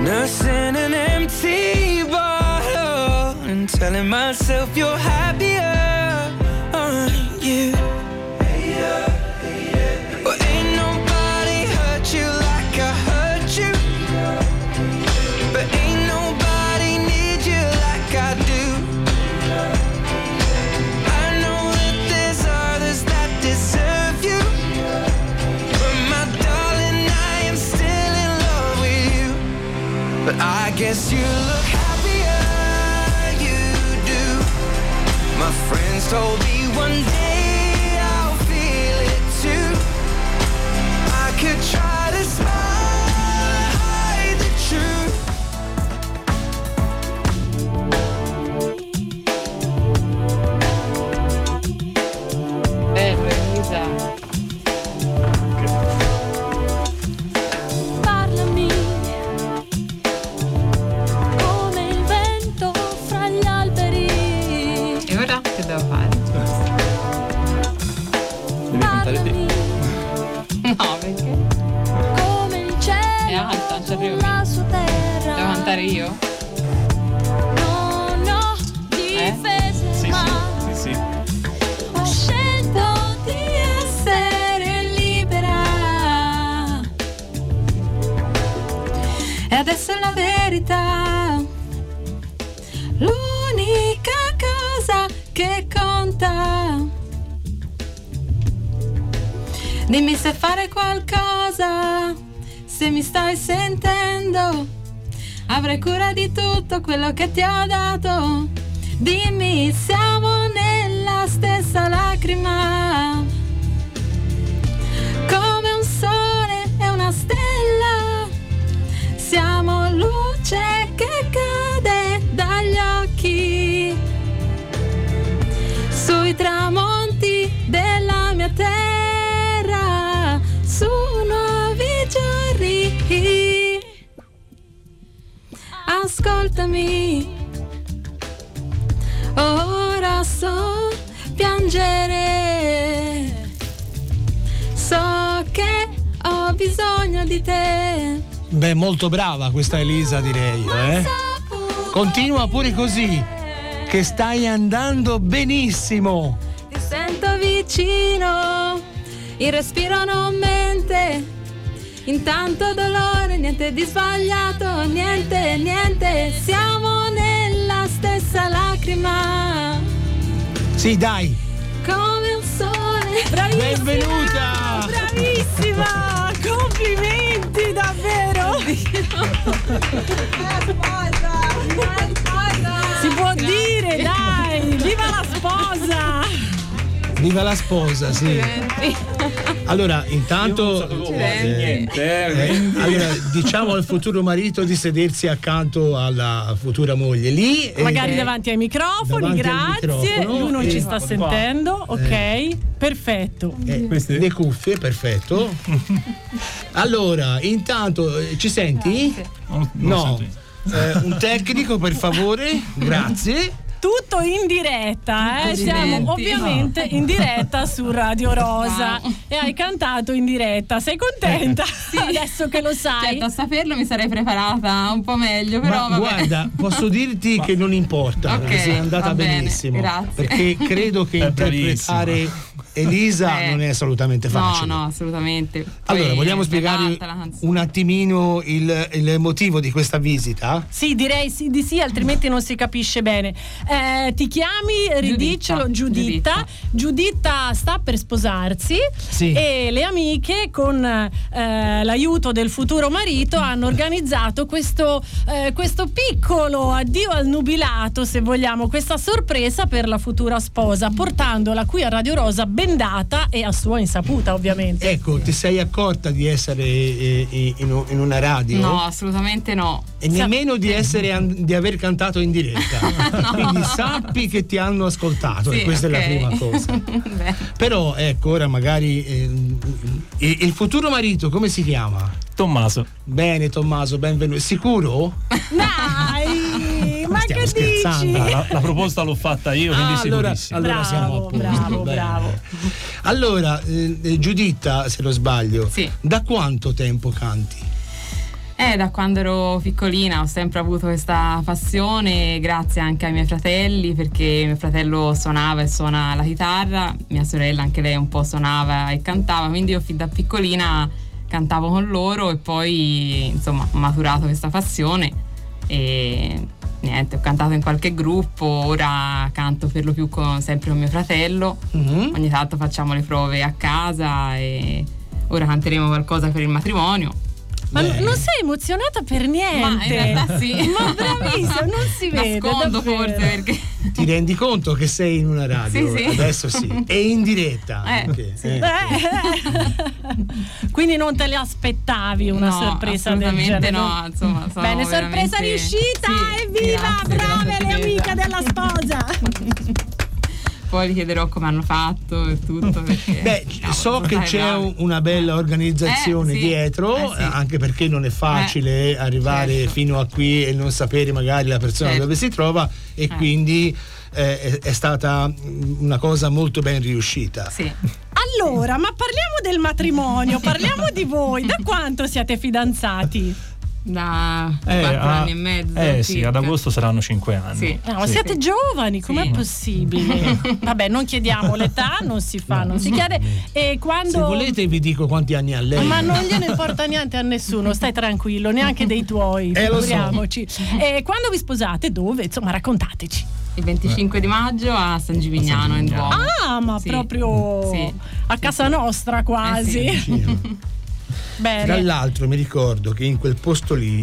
nursing an empty bottle and telling myself you're happier, aren't you? Well, ain't nobody hurt you like I hurt you, but ain't nobody need you like I do. I know that there's others that deserve you, but my darling, I am still in love with you. But I guess you look happier, you do. My friends told me one day I'll feel it too. I could try to smile and hide the truth. Elisa. Parlami come il vento fra gli alberi. E ora che devo fare? Devi cantare te. No, perché? Come il cielo È alta, non ci arrivo la sua terra. Devo cantare io? Non ho difese, Sì, ma sì. ho scelto di essere libera. E adesso è la verità, l'unica cosa che conta. Dimmi se fare qualcosa, se mi stai sentendo. Avrai cura di tutto quello che ti ho dato. Dimmi, siamo nella stessa lacrima, come un sole e una stella. Siamo luce che cade dagli occhi sui tramonti della mia terra, su nuovi giorni. Ascoltami, ora so piangere, so che ho bisogno di te. Beh, molto brava questa Elisa, direi, eh? Continua pure così, che stai andando benissimo. Ti sento vicino, il respiro non mente. Intanto dolore, niente di sbagliato, niente, siamo nella stessa lacrima. Sì, dai. Come un sole. Bravissima! Benvenuta! Bravissima! Complimenti, davvero! Si può dire, dai! Viva la sposa! Viva la sposa, sì. Allora, intanto allora, diciamo al futuro marito di sedersi accanto alla futura moglie lì. Magari davanti ai microfoni, davanti al grazie. microfono, Lui non e- ci sta sentendo, ok? Perfetto. Le cuffie, perfetto. Allora, intanto ci senti? No. Un tecnico, per favore, grazie. Tutto in diretta, siamo ovviamente in diretta su Radio Rosa e hai cantato in diretta. Sei contenta? Sì. Adesso che lo sai. Certo, a saperlo mi sarei preparata un po' meglio, però Ma vabbè. guarda, posso dirti che non importa, Ok, perché sei andata va bene, benissimo. grazie. Perché credo che interpretare Elisa non è assolutamente facile. No, assolutamente. Allora, Poi vogliamo è spiegare bellata la canzone. un attimino il motivo di questa visita? Sì, direi sì, di sì, altrimenti non si capisce bene. Ti chiami, ridicelo, Giuditta. Giuditta sta per sposarsi, sì, e le amiche con l'aiuto del futuro marito hanno organizzato questo piccolo addio al nubilato, se vogliamo, questa sorpresa per la futura sposa, portandola qui a Radio Rosa bendata e a sua insaputa, ovviamente. Ecco, ti sei accorta di essere in una radio? No, assolutamente no. E nemmeno di aver cantato in diretta. No. Quindi sappi che ti hanno ascoltato, Sì, e questa ok. è la prima cosa. Però ecco, ora magari il futuro marito come si chiama? Tommaso. Bene, Tommaso, benvenuto. Sicuro? Dai, ma Stiamo che scherzando. dici? La proposta l'ho fatta io, quindi sicurissimo. allora siamo a posto. Bene. Allora, Giuditta, se non sbaglio, Sì. da quanto tempo canti? Da quando ero piccolina ho sempre avuto questa passione, grazie anche ai miei fratelli, perché mio fratello suonava e suona la chitarra, mia sorella anche lei un po' suonava e cantava, quindi io fin da piccolina cantavo con loro e poi insomma ho maturato questa passione e niente, ho cantato in qualche gruppo, ora canto per lo più sempre con mio fratello, ogni tanto facciamo le prove a casa e ora canteremo qualcosa per il matrimonio. Ma non sei emozionata per niente? Ma in realtà sì. Ma bravissima, non si vede. Nascondo davvero. forse perché. Ti rendi conto che sei in una radio? Sì. Adesso sì. E in diretta anche. Sì. Quindi non te le aspettavi una sorpresa del genere? No, insomma, sono bene, sorpresa riuscita, evviva, brave le amiche della sposa. Poi gli chiederò come hanno fatto e tutto. Perché, so che c'è una bella organizzazione dietro, anche perché non è facile arrivare fino a qui e non sapere magari la persona dove si trova e quindi è stata una cosa molto ben riuscita. Sì. Allora, ma parliamo del matrimonio, parliamo di voi. Da quanto siete fidanzati? Da 4 anni e mezzo. Sì, ad agosto saranno 5 anni. Sì. No, siete giovani, com'è possibile? Vabbè, non chiediamo l'età, non si fa, non si chiede. E quando... Se volete vi dico quanti anni ha lei. Ma non gliene importa niente a nessuno, stai tranquillo, neanche dei tuoi, figuriamoci. E quando vi sposate, dove? Insomma, raccontateci. Il 25 di maggio a San Gimignano in Duomo. Ah, ma proprio a casa nostra quasi. Bene. Tra l'altro mi ricordo che in quel posto lì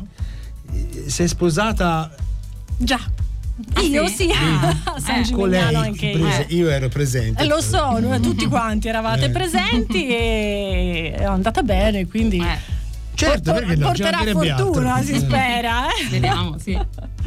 sei sposata. Già. Io sì. A San Gimignano anche io ero presente. Lo so, tutti quanti eravate presenti e è andata bene, quindi certo, perché no, porterà fortuna, si spera. Vediamo, sì.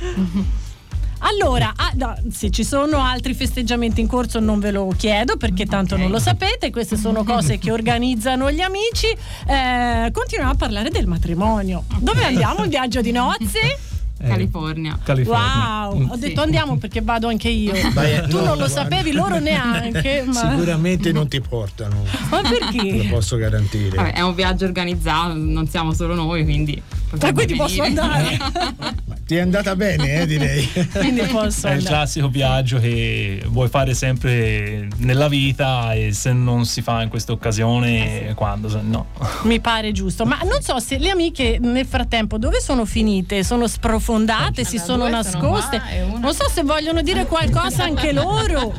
Allora, se ci sono altri festeggiamenti in corso non ve lo chiedo perché tanto non lo sapete, queste sono cose che organizzano gli amici. Continuiamo a parlare del matrimonio. Dove andiamo in viaggio di nozze? California. Wow, ho detto andiamo perché vado anche io. Tu non lo sapevi, loro neanche. Ma... Sicuramente non ti portano. Ma perché? Lo posso garantire. Vabbè, è un viaggio organizzato, non siamo solo noi, quindi. Quindi posso andare. Ti è andata bene, direi. Quindi posso è il classico viaggio che vuoi fare sempre nella vita e se non si fa in questa occasione, quando? Se no. Mi pare giusto. Ma non so se le amiche nel frattempo dove sono finite? Sono sprofondate, si sono nascoste. Non so se vogliono dire qualcosa anche loro.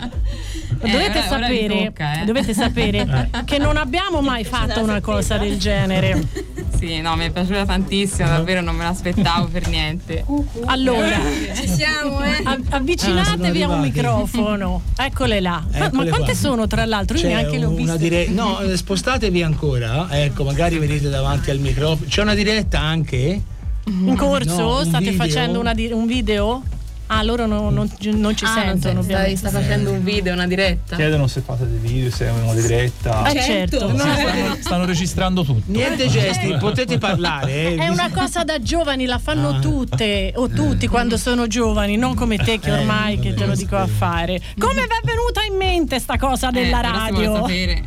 Dovete sapere che non abbiamo mai fatto una cosa del genere. Sì, no, mi è piaciuta tantissimo, davvero non me l'aspettavo per niente. Allora, ci siamo, avvicinatevi a un microfono. Eccole là. Ma quante sono tra l'altro? Io neanche le ho viste. No, spostatevi ancora. Ecco, magari venite davanti al microfono. C'è una diretta anche? In corso? No, state facendo un video? Ah, loro non ci sentono. Sta facendo un video, una diretta. Chiedono se fate dei video, se è una diretta. Certo. Stanno registrando tutto. Niente gesti, potete parlare. È una cosa da giovani, la fanno tutte o tutti quando sono giovani, non come te che ormai che te lo dico a fare. Come vi è venuta in mente sta cosa della radio?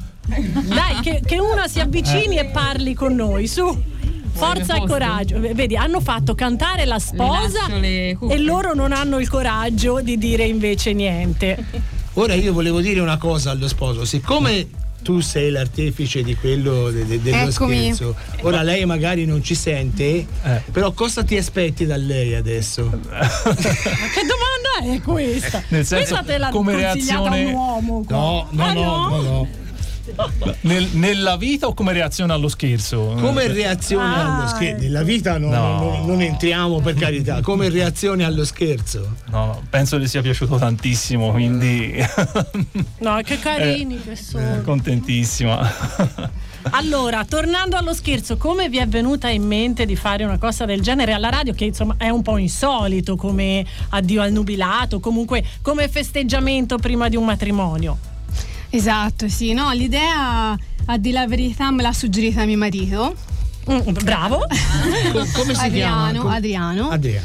Dai, che una si avvicini e parli con noi, su. Forza e coraggio. Vedi, hanno fatto cantare la sposa e loro non hanno il coraggio di dire invece niente. Ora io volevo dire una cosa allo sposo, siccome tu sei l'artefice di quello dello scherzo, ora lei magari non ci sente, però cosa ti aspetti da lei adesso? Ma che domanda è questa? Nel senso, questa te l'ha come reazione un uomo qua. No. Nella vita o come reazione allo scherzo? Come reazione allo scherzo? Nella vita non entriamo, per carità. Come reazione allo scherzo? No, penso le sia piaciuto tantissimo, quindi no, che carini che sono. Contentissima. Allora, tornando allo scherzo, come vi è venuta in mente di fare una cosa del genere alla radio, che insomma è un po' insolito come addio al nubilato, comunque come festeggiamento prima di un matrimonio? Esatto, sì, no, l'idea, a dire la verità, me l'ha suggerita mio marito. Bravo. Come si chiama? Adriano.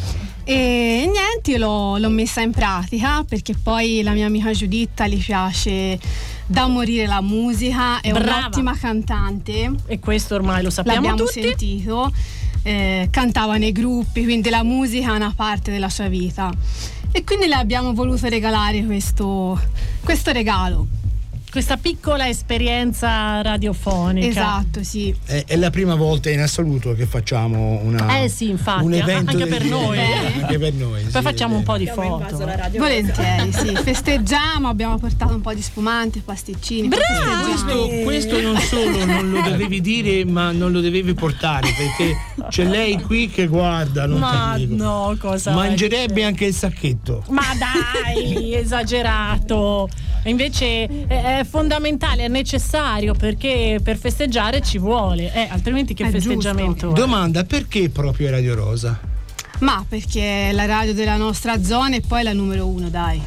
E niente, io l'ho messa in pratica perché poi la mia amica Giuditta gli piace da morire la musica, è un'ottima cantante. E questo ormai lo sappiamo tutti. tutti. L'abbiamo sentito. cantava nei gruppi, quindi la musica è una parte della sua vita. E quindi le abbiamo voluto regalare questo regalo. Questa piccola esperienza radiofonica. Esatto, sì. È la prima volta in assoluto che facciamo sì, infatti, un evento anche per noi. Anche per noi. Poi facciamo un po' di foto. Volentieri, sì. Festeggiamo, abbiamo portato un po' di spumanti, pasticcini. Questo non solo non lo dovevi dire, ma non lo dovevi portare, perché c'è lei qui che guarda. No, cosa? Mangerebbe anche il sacchetto. Ma dai, esagerato. Invece è fondamentale, è necessario, perché per festeggiare ci vuole, altrimenti che festeggiamento? Domanda: perché proprio Radio Rosa? Ma perché è la radio della nostra zona e poi la numero 1, dai.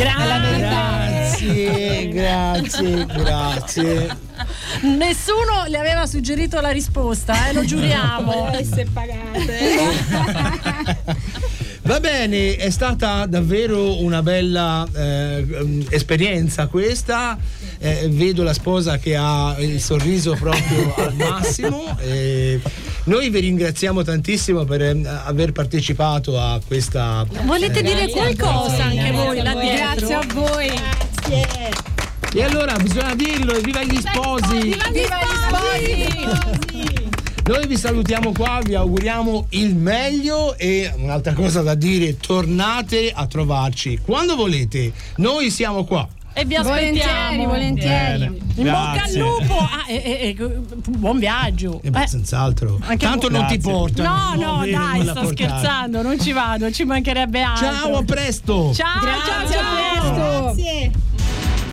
Grazie. Nessuno le aveva suggerito la risposta, lo giuriamo. Se pagate. Va bene, è stata davvero una bella esperienza questa. Vedo la sposa che ha il sorriso proprio al massimo. Noi vi ringraziamo tantissimo per aver partecipato a questa. Volete dire qualcosa anche voi là dietro? Grazie a voi. Grazie. E allora bisogna dirlo, viva gli sposi! Viva gli sposi! Noi vi salutiamo qua, vi auguriamo il meglio e un'altra cosa da dire: tornate a trovarci quando volete, noi siamo qua. E vi aspettiamo. Volentieri. In bocca al lupo. Buon viaggio. Senz'altro. Tanto non ti porto. No, dai, sto scherzando, non ci vado, ci mancherebbe altro. Ciao, a presto. Ciao, Grazie, a presto. Grazie.